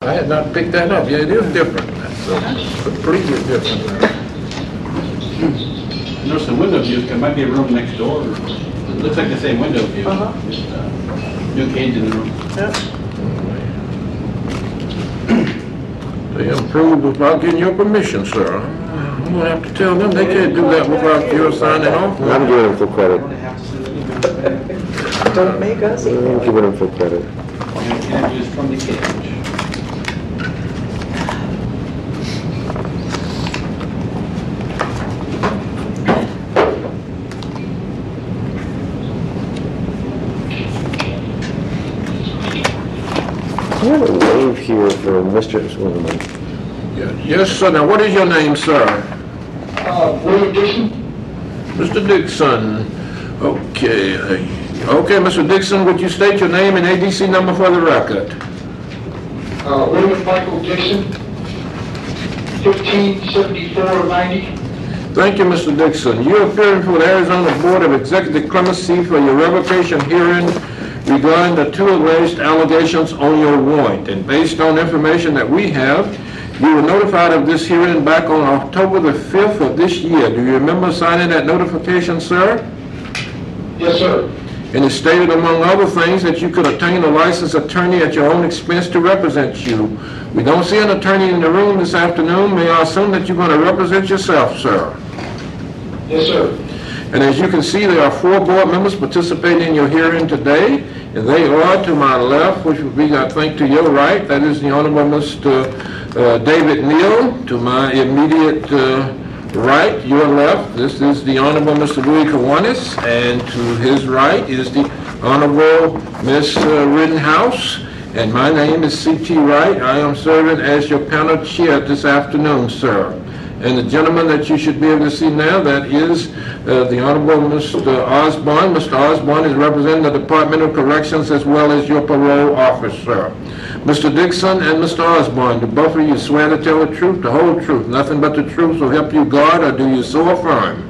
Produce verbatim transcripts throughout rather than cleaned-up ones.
I had not picked that up. Yeah, it is different. That's uh, completely different. Notice the window views, there might be a room next door. It looks like the same window view. Uh-huh. Just uh, new cage in the room. Yeah. They improved without getting your permission, sir. I'm gonna have to tell them they can't do that without your signing off. I'm giving them full credit. Don't make us I'm eat. giving them full credit. And can use from the cage. I have a wave here for Mister Swinnerman. Yeah. Yes, sir. Now, what is your name, sir? Uh, William Dixon. Mister Dixon. Okay. uh, Okay, Mister Dixon, would you state your name and A D C number for the record? Uh, William Michael Dixon, fifteen seventy-four ninety. Thank you, Mister Dixon. You're appearing for the Arizona Board of Executive Clemency for your revocation hearing regarding the two alleged allegations on your warrant. And based on information that we have, you were notified of this hearing back on October the fifth of this year. Do you remember signing that notification, sir? Yes, sir. And it stated, among other things, that you could obtain a licensed attorney at your own expense to represent you. We don't see an attorney in the room this afternoon. May I assume that you're going to represent yourself, sir? Yes, sir. And as you can see, there are four board members participating in your hearing today, and they are to my left, which would be, I think, to your right. That is the Honorable Mister Uh, David Neal. To my immediate uh, right, your left, this is the Honorable Mister Louis Kiwanis, and to his right is the Honorable Miss uh, Rittenhouse, and my name is C T Wright. I am serving as your panel chair this afternoon, sir. And the gentleman that you should be able to see now, that is uh, the Honorable Mister Osborne. Mister Osborne is representing the Department of Corrections as well as your parole officer. Mister Dixon and Mister Osborne, do both of you swear to tell the truth, the whole truth, nothing but the truth, so help you God, or do you so affirm?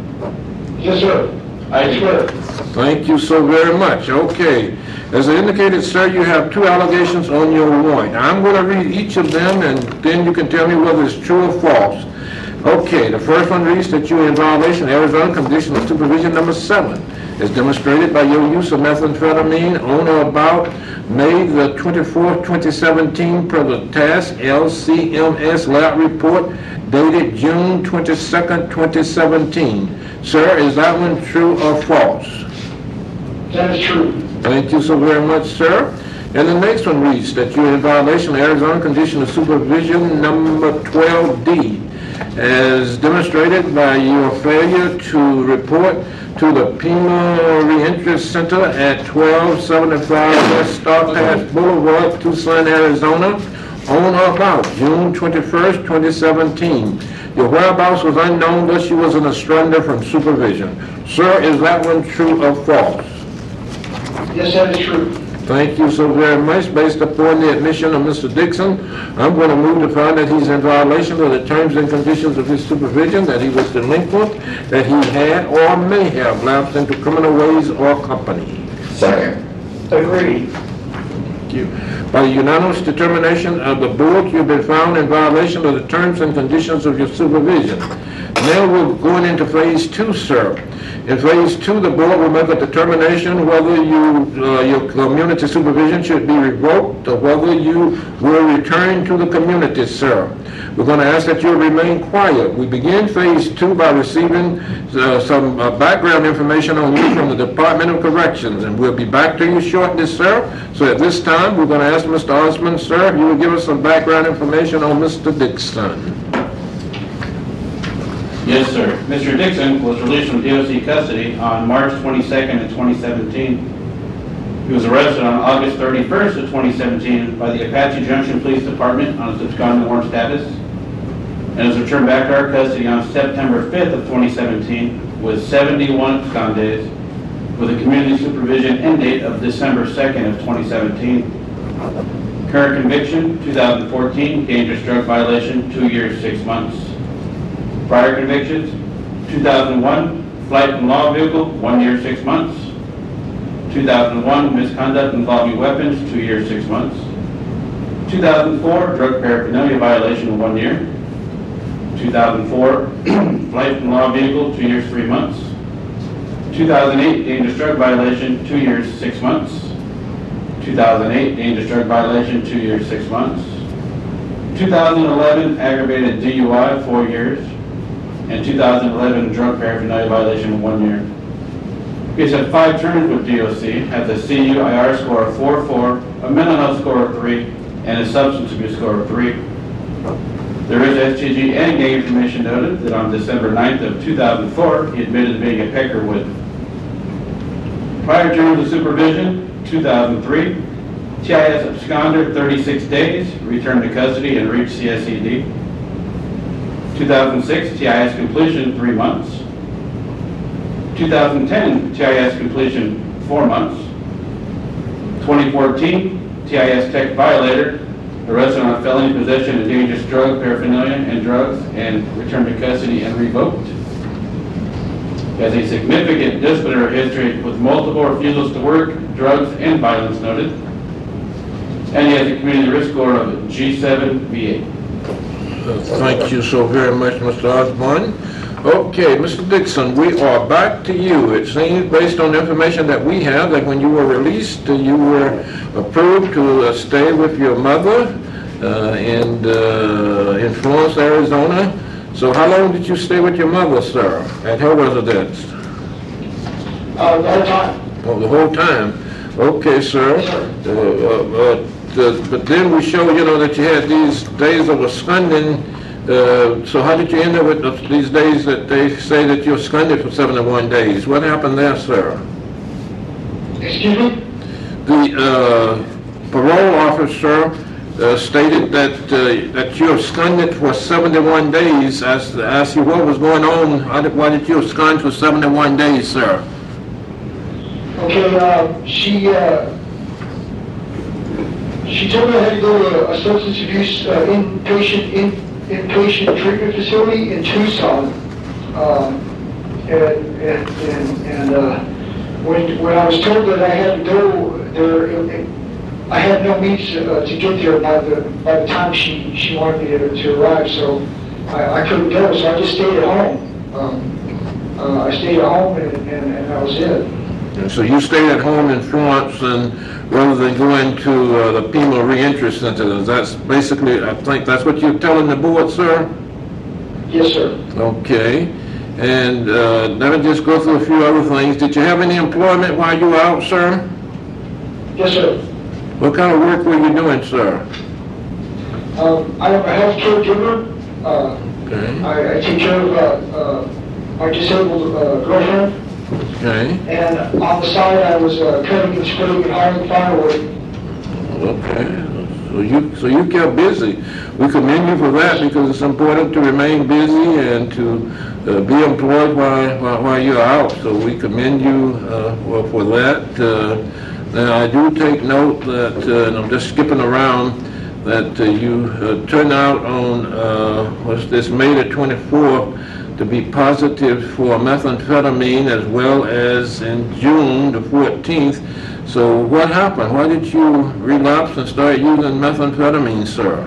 Yes, sir. I swear. Thank you so very much. Okay. As I indicated, sir, you have two allegations on your warrant. I'm going to read each of them, and then you can tell me whether it's true or false. Okay, the first one reads that you are in violation of Arizona Condition of Supervision number seven, as demonstrated by your use of methamphetamine on or about May the twenty-fourth, twenty seventeen, per the task L C M S lab report dated June twenty-second, twenty seventeen. Sir, is that one true or false? That is true. Thank you so very much, sir. And the next one reads that you're in violation of Arizona Condition of Supervision number twelve D, as demonstrated by your failure to report to the Pima Reentry Center at twelve seventy-five West Star Pass Boulevard, Tucson, Arizona, on or about June twenty-first, twenty seventeen. Your whereabouts was unknown, thus you was an stranger from supervision. Sir, is that one true or false? Yes, that is true. Thank you so very much. Based upon the admission of Mister Dixon, I'm going to move to find that he's in violation of the terms and conditions of his supervision, that he was delinquent, that he had or may have lapsed into criminal ways or company. Second. Agreed. Thank you. By unanimous determination of the board, you've been found in violation of the terms and conditions of your supervision. Now we're going into phase two, sir. In phase two, the board will make a determination whether you, uh, your community supervision should be revoked or whether you will return to the community, sir. We're going to ask that you remain quiet. We begin phase two by receiving uh, some uh, background information on you from the Department of Corrections, and we'll be back to you shortly, sir. So at this time, we're going to ask Mister Osmond, sir, if you will give us some background information on Mister Dixon. Yes, sir. Mister Dixon was released from D O C custody on March twenty-second of twenty seventeen. He was arrested on August thirty-first of twenty seventeen by the Apache Junction Police Department on his absconding warrant status, and was returned back to our custody on September fifth of twenty seventeen with seventy-one abscond days, with a community supervision end date of December second of twenty seventeen. Current conviction, two thousand fourteen, dangerous drug violation, two years, six months. Prior convictions, two thousand one, flight in law vehicle, one year, six months. two thousand one, misconduct involving weapons, two years, six months. two thousand four, drug paraphernalia violation, one year. two thousand four, flight from law vehicle, two years, three months. two thousand eight, dangerous drug violation, two years, six months. two thousand eight, dangerous drug violation, two years, six months. two thousand eleven, aggravated D U I, four years. And two thousand eleven, drug paraphernalia violation, one year. He's had five terms with D O C, has a C U I R score of four point four, a mental health score of three, and a substance abuse score of three. There is S T G and gang information noted that on December ninth of two thousand four, he admitted to being a Peckerwood. Prior terms of supervision, two thousand three, T I S absconder, thirty-six days, returned to custody and reached C S E D. two thousand six, T I S completion, three months. two thousand ten, T I S completion, four months. twenty fourteen, T I S tech violator, arrested on felony possession of dangerous drug paraphernalia and drugs, and returned to custody and revoked. He has a significant disciplinary history with multiple refusals to work, drugs, and violence noted. And he has a community risk score of G seven V eight. Uh, Thank you so very much, Mister Osborne. Okay, Mister Dixon, we are back to you. It seems, based on the information that we have, that when you were released, uh, you were approved to uh, stay with your mother uh, in, uh, in Florence, Arizona. So how long did you stay with your mother, sir, at her residence? Uh, the whole time. Oh, the whole time? Okay, sir. Yes, sir. Uh, uh, but, uh, but then we show, you know, that you had these days of absconding. Uh, so how did you end up with the- these days that they say that you're absconded for seventy-one days? What happened there, sir? Excuse me? The uh, parole officer uh, stated that uh, that you absconded for seventy-one days. As asked you what was going on, how did, why did you abscond for seventy-one days, sir? Okay, uh, she, uh, she told me I had to go to a substance abuse uh, inpatient, in, inpatient treatment facility in Tucson. Um, and, and, and, and uh, when, when I was told that I had to go there, it, it, I had no means uh, to get there by the, by the time she, she wanted me to, to arrive, so I, I couldn't go, so I just stayed at home. Um, uh, I stayed at home and, and, and that was it. And so you stayed at home in Florence, and rather than going to uh, the Pima Reentry Center, that's basically, I think that's what you're telling the board, sir? Yes, sir. Okay. And uh, let me just go through a few other things. Did you have any employment while you were out, sir? Yes, sir. What kind of work were you doing, sir? Um, I am a healthcare giver. Uh, Okay. I, I take care of uh, uh, my disabled uh, girlfriend. Okay. And on the side, I was uh, cutting and splitting and hauling firewood. Okay. So you so you kept busy. We commend you for that because it's important to remain busy and to uh, be employed while, while while you're out. So we commend you uh, for, for that. Uh, now I do take note that, uh, and I'm just skipping around, that uh, you uh, turned out on uh, what's this May the twenty-fourth to be positive for methamphetamine, as well as in June the fourteenth. So what happened? Why did you relapse and start using methamphetamine, sir?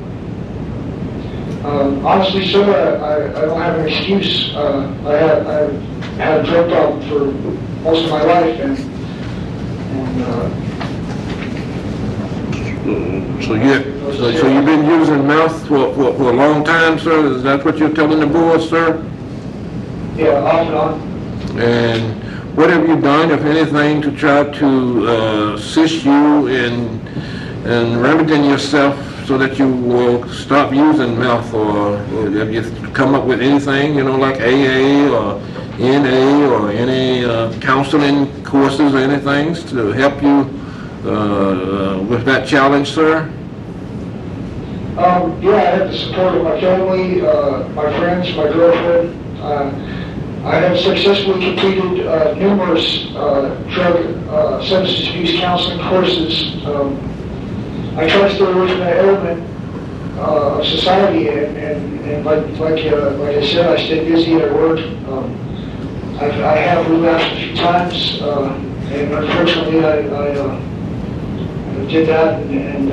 Um, honestly, sir, I, I, I don't have an excuse. Uh, I had I had a drug problem for most of my life, and and uh, So you so, so you've been using meth for, for, for a long time, sir? Is that what you're telling the board, sir? yeah, off and on. And what have you done, if anything, to try to uh, assist you in, in remedying yourself so that you will stop using meth? Or, or have you come up with anything, you know, like A A or N A or any uh, counseling courses or anything to help you uh, with that challenge, sir? Um, yeah, I have the support of my family, uh, my friends, my girlfriend. Uh, I have successfully completed uh, numerous uh, drug uh, substance abuse counseling courses. Um, I try to stay away from that element uh, of society, and, and, and like like, uh, like I said, I stay busy at work. Um, I've, I have relapsed a few times, uh, and unfortunately, I, I, uh, I did that, and, and uh,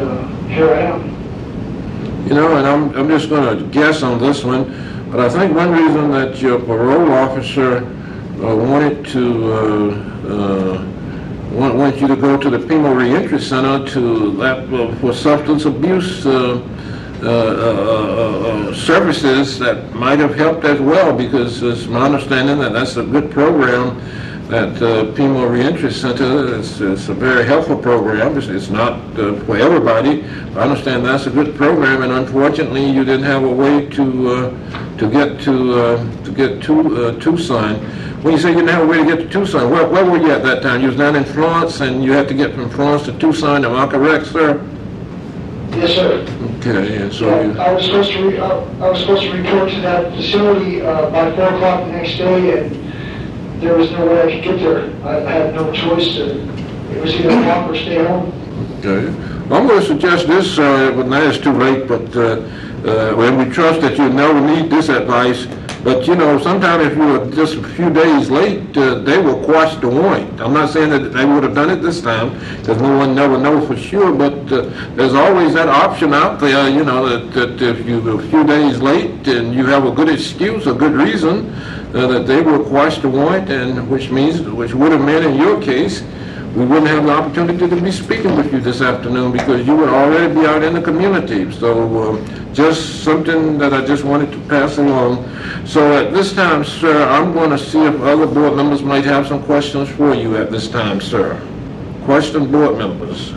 here I am. You know, and I'm, I'm just going to guess on this one, but I think one reason that your parole officer uh, wanted to, uh, uh, want, want you to go to the Pima Reentry Center to that, uh, for substance abuse uh, uh, uh, uh, uh, services that might have helped as well, because it's my understanding that that's a good program. That uh, Pima Reentry Center is, is a very helpful program. It's, it's not uh, for everybody. I understand that's a good program, and unfortunately, you didn't have a way to uh, to get to uh, to get to uh, Tucson. When you say you didn't have a way to get to Tucson, where, where were you at that time? You was down in Florence, and you had to get from Florence to Tucson. Am I correct, sir? Yes, sir. Okay, and so Uh, you, I was supposed to, re- uh, I was supposed to report to that facility uh, by four o'clock the next day, and there was no way I could get there. I had no choice to, it was either walk or stay home. okay. Well, I'm going to suggest this, uh, but now it's too late, but uh, uh, well, we trust that you never need this advice. But, you know, sometimes if you were just a few days late, uh, they will quash the warrant. I'm not saying that they would have done it this time, because no one never knows for sure, but uh, there's always that option out there, you know, that, that if you're a few days late and you have a good excuse, a good reason, uh, that they will quash the warrant, and which means, which would have meant in your case, we wouldn't have the opportunity to be speaking with you this afternoon because you would already be out in the community. So uh, just something that I just wanted to pass along. So at this time, sir, I'm going to see if other board members might have some questions for you at this time, sir. Question, board members.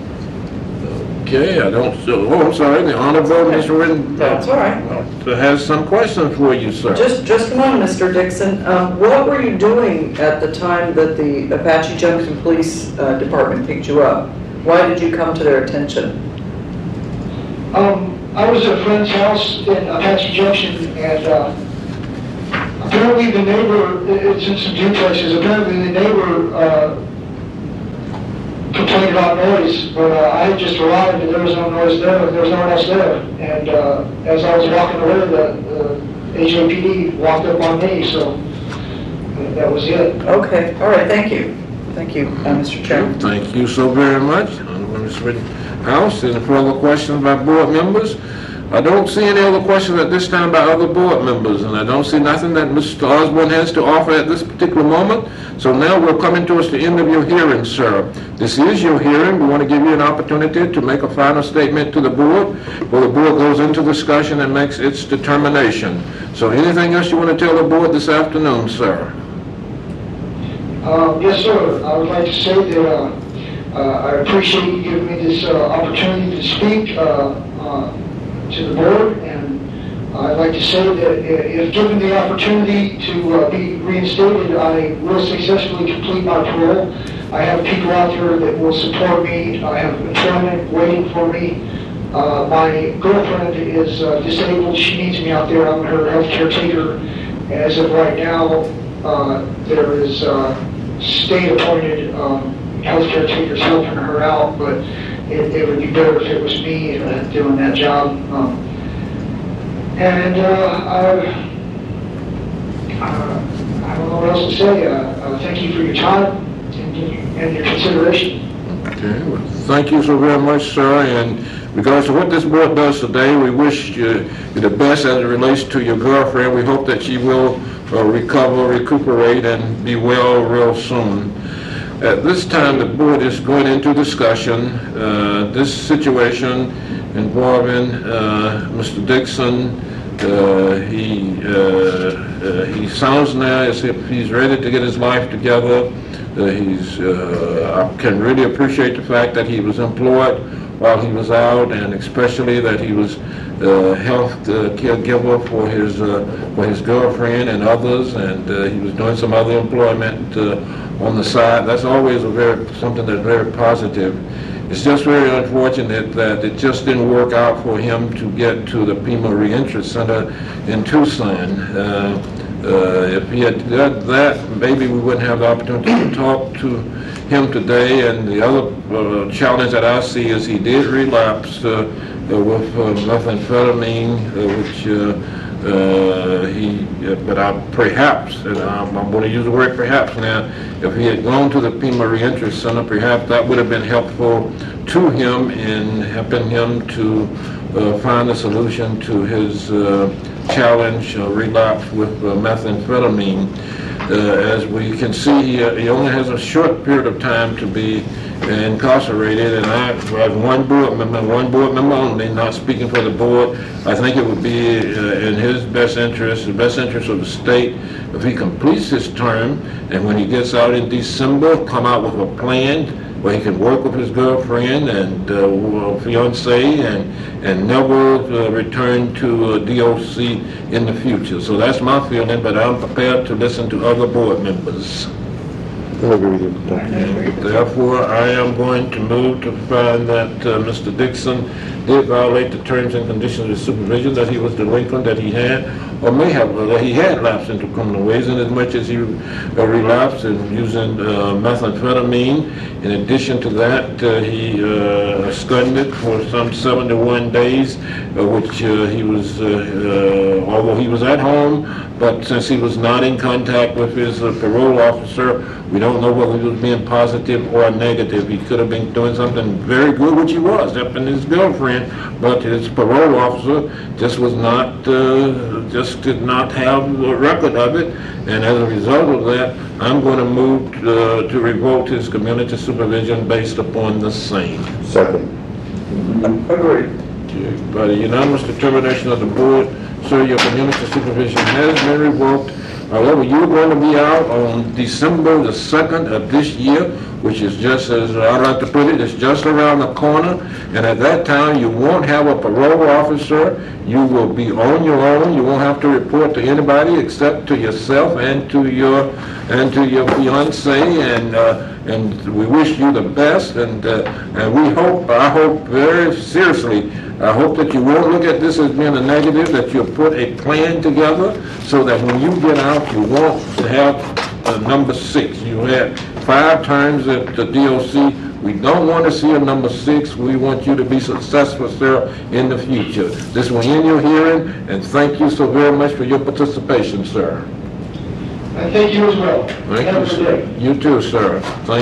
Okay, I don't, oh, I'm sorry, the Honorable Mister Rittenhouse. That's all right. Has some questions for you, sir. Just, just one, Mister Dixon. Um, what were you doing at the time that the Apache Junction Police uh, Department picked you up? Why did you come to their attention? Um, I was at a friend's house in Apache Junction, and uh, apparently the neighbor, it's in some duplexes, apparently the neighbor uh, complained about noise, but uh, I had just arrived and there was no noise there, there was no one else there. And uh, as I was walking away, the, the H A P D walked up on me, so uh, that was it. Okay, all right, thank you. Thank you, uh, Mister Chairman. Thank you so very much, Honorable Mister Rittenhouse. Any further questions by board members? I don't see any other questions at this time by other board members, and I don't see nothing that Mister Osborne has to offer at this particular moment. So now we're coming towards the end of your hearing, sir. This is your hearing. We want to give you an opportunity to make a final statement to the board, where the board goes into discussion and makes its determination. So anything else you want to tell the board this afternoon, sir? Uh, yes, sir. I would like to say that uh, uh, I appreciate you giving me this uh, opportunity to speak uh, uh, to the board, and I'd like to say that if given the opportunity to uh, be reinstated, I will successfully complete my parole. I have people out there that will support me. I have employment waiting for me. Uh, my girlfriend is uh, disabled. She needs me out there. I'm her health caretaker. As of right now, uh, there is uh, state-appointed um, health caretakers helping her out, but It, it would be better if it was me uh, doing that job. Um, and uh, I, uh, I don't know what else to say. Uh, uh, thank you for your time and, and your consideration. Okay, well, thank you so very much, sir. And regardless of what this board does today, we wish you the best as it relates to your girlfriend. We hope that she will uh, recover, recuperate, and be well real soon. At this time, the board is going into discussion. Uh, this situation involving uh, Mister Dixon, uh, he uh, uh, he sounds now as if he's ready to get his life together. Uh, he's uh, I can really appreciate the fact that he was employed while he was out, and especially that he was uh, health uh, caregiver for his uh, for his girlfriend and others, and uh, he was doing some other employment uh, on the side. That's always a very something that's very positive. It's just very unfortunate that it just didn't work out for him to get to the Pima Reentry Center in Tucson. Uh, uh, if he had done that, maybe we wouldn't have the opportunity to talk to him today. And the other uh, challenge that I see is he did relapse uh, uh, with uh, methamphetamine, uh, which uh, Uh, he, uh, but I, perhaps, and I'm, I'm going to use the word perhaps now, if he had gone to the Pima Reentry Center, perhaps that would have been helpful to him in helping him to uh, find a solution to his uh, challenge, uh, relapse with uh, methamphetamine. Uh, as we can see, he, uh, he only has a short period of time to be incarcerated, and I, as one board member, one board member only, not speaking for the board, I think it would be uh, in his best interest, the best interest of the state, if he completes his term, and when he gets out in December, come out with a plan where he can work with his girlfriend and uh, fiance and and never uh, return to uh, D O C in the future. So that's my feeling, but I'm prepared to listen to other board members. I agree with you, Doctor Therefore, I am going to move to find that uh, Mister Dixon did violate the terms and conditions of supervision, that he was delinquent, that he had, or may have, uh, that he had lapsed into criminal ways, in as much as he uh, relapsed in using uh, methamphetamine. In addition to that, uh, he uh, absconded for some seventy-one days, uh, which uh, he was, uh, uh, although he was at home, but since he was not in contact with his uh, parole officer, we don't know whether he was being positive or negative. He could have been doing something very good, which he was, helping his girlfriend, but his parole officer just was not, uh, just did not have a record of it. And as a result of that, I'm going to move uh, to revoke his community supervision based upon the same. Second. Agreed. By the unanimous determination of the board, sir, your community supervision has been revoked. However, you're going to be out on December the second of this year, which is just, as I like to put it, it's just around the corner. And at that time, you won't have a parole officer. You will be on your own. You won't have to report to anybody except to yourself and to your and to your fiance. And uh, and we wish you the best. And uh, and we hope, I hope very seriously, I hope that you won't look at this as being a negative, that you'll put a plan together so that when you get out, you won't have uh, number six. You had five terms at the D O C. We don't want to see a number six. We want you to be successful, sir, in the future. This will end your hearing, and thank you so very much for your participation, sir. I thank you as well. Thank Have a you, good sir. day. You too, sir. Thank